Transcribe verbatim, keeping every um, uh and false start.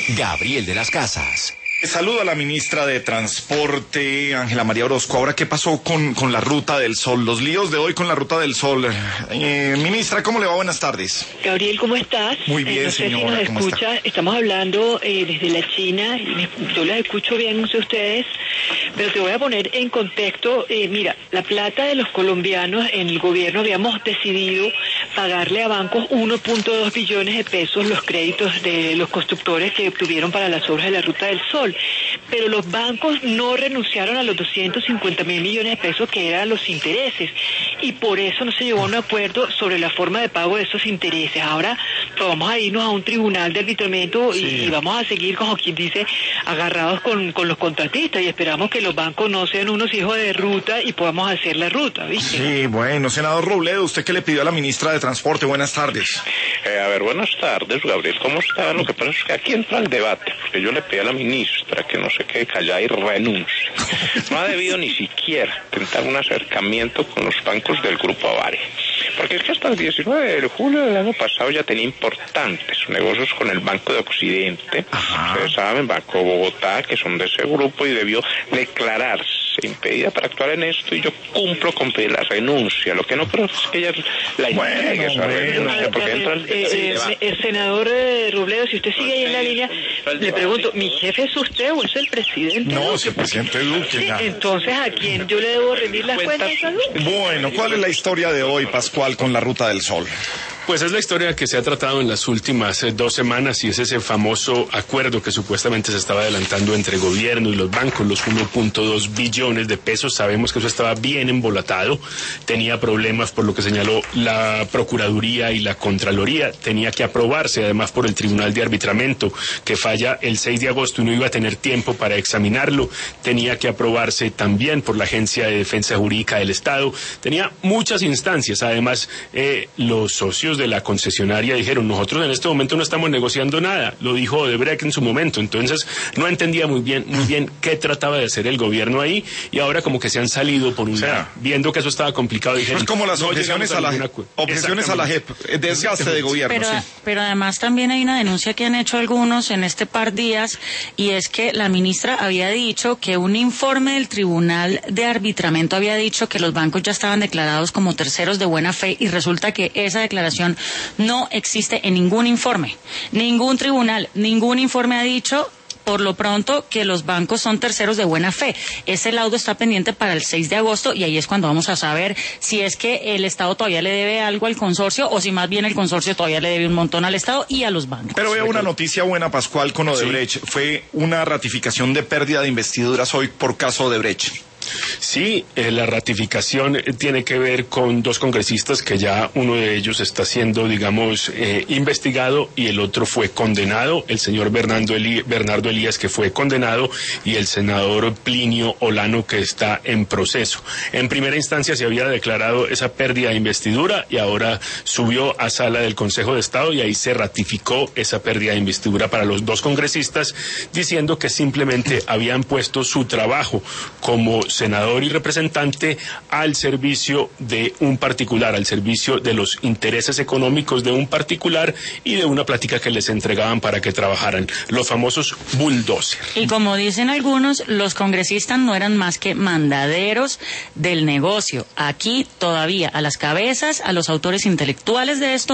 Gabriel de las Casas. Saludo a la ministra de Transporte, Ángela María Orozco. Ahora, ¿qué pasó con, con la Ruta del Sol? Los líos de hoy con la Ruta del Sol. Eh, ministra, ¿cómo le va? Buenas tardes. Gabriel, ¿cómo estás? Muy bien, eh, no sé señora, si nos ¿cómo escucha. está? Estamos hablando eh, desde la China. Y yo las escucho bien, no sé ustedes, pero te voy a poner en contexto. Eh, mira, la plata de los colombianos en el gobierno habíamos decidido pagarle a bancos uno punto dos billones de pesos los créditos de los constructores que obtuvieron para las obras de la Ruta del Sol. Pero los bancos no renunciaron a los doscientos cincuenta mil millones de pesos que eran los intereses, y por eso no se llegó a un acuerdo sobre la forma de pago de esos intereses. Ahora pues, vamos a irnos a un tribunal de arbitramiento sí. y, y vamos a seguir, como quien dice, agarrados con, con los contratistas, y esperamos que los bancos no sean unos hijos de ruta y podamos hacer la ruta, ¿viste? Sí, bueno, senador Robledo, ¿usted qué le pidió a la ministra de Transporte? Buenas tardes. Eh, a ver, buenas tardes, Gabriel, ¿cómo está? Lo que pasa es que aquí entra el debate, porque yo le pedí a la ministra que no se quede callada y renuncie. No ha debido ni siquiera intentar un acercamiento con los bancos del Grupo Avaria, porque es que hasta el diecinueve de julio del año pasado ya tenía importantes negocios con el Banco de Occidente. Ajá. Ustedes saben, Banco Bogotá, que son de ese grupo, y debió declararse impedida para actuar en esto, y yo cumplo con pedir la renuncia. Lo que no creo es que ella la entregue esa renuncia, porque entra el, eh, eh, eh, el senador eh, Robledo, si usted sigue ahí en la línea, le pregunto, ¿mi jefe es usted o es el presidente? No, es el presidente Duque. Sí, entonces, ¿a quién yo le debo rendir las cuentas? Bueno, ¿cuál es la historia de hoy, Pascual, con la Ruta del Sol? Pues es la historia que se ha tratado en las últimas eh, dos semanas, y es ese famoso acuerdo que supuestamente se estaba adelantando entre el gobierno y los bancos, los uno punto dos billones de pesos. Sabemos que eso estaba bien embolatado, tenía problemas por lo que señaló la Procuraduría y la Contraloría, tenía que aprobarse además por el Tribunal de Arbitramiento, que falla el seis de agosto y no iba a tener tiempo para examinarlo, tenía que aprobarse también por la Agencia de Defensa Jurídica del Estado, tenía muchas instancias. Además, eh, los socios de la concesionaria dijeron, nosotros en este momento no estamos negociando nada, lo dijo Odebrecht en su momento. Entonces no entendía muy bien muy bien qué trataba de hacer el gobierno ahí, y ahora como que se han salido por un o sea, lado, viendo que eso estaba complicado, dijeron, es como las no objeciones a la J E P, objeciones a la J E P, desgaste de gobierno. Pero, sí. pero además también hay una denuncia que han hecho algunos en este par días, y es que la ministra había dicho que un informe del Tribunal de Arbitramiento había dicho que los bancos ya estaban declarados como terceros de buena fe, y resulta que esa declaración no existe en ningún informe, ningún tribunal, ningún informe ha dicho por lo pronto que los bancos son terceros de buena fe. Ese laudo está pendiente para el seis de agosto, y ahí es cuando vamos a saber si es que el Estado todavía le debe algo al consorcio, o si más bien el consorcio todavía le debe un montón al Estado y a los bancos. Pero veo una noticia buena, Pascual, con Odebrecht. Sí. Fue una ratificación de pérdida de investiduras hoy por caso Odebrecht. Sí, eh, la ratificación eh, tiene que ver con dos congresistas que ya uno de ellos está siendo, digamos, eh, investigado, y el otro fue condenado, el señor Bernardo, Elí- Bernardo Elías, que fue condenado, y el senador Plinio Olano, que está en proceso. En primera instancia se había declarado esa pérdida de investidura, y ahora subió a sala del Consejo de Estado, y ahí se ratificó esa pérdida de investidura para los dos congresistas, diciendo que simplemente habían puesto su trabajo como senador y representante al servicio de un particular, al servicio de los intereses económicos de un particular y de una plática que les entregaban para que trabajaran, los famosos bulldozer. Y como dicen algunos, los congresistas no eran más que mandaderos del negocio. Aquí todavía a las cabezas, a los autores intelectuales de esto,